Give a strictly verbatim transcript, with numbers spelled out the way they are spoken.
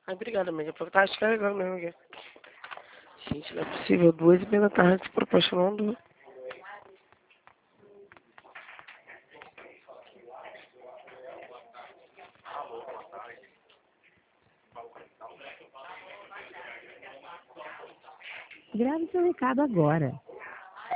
Ai, obrigada, amiga. Eu tava descarregando mesmo aqui. Gente, não é possível. Duas e meia da tarde, esse proporcionando. Grave seu recado agora.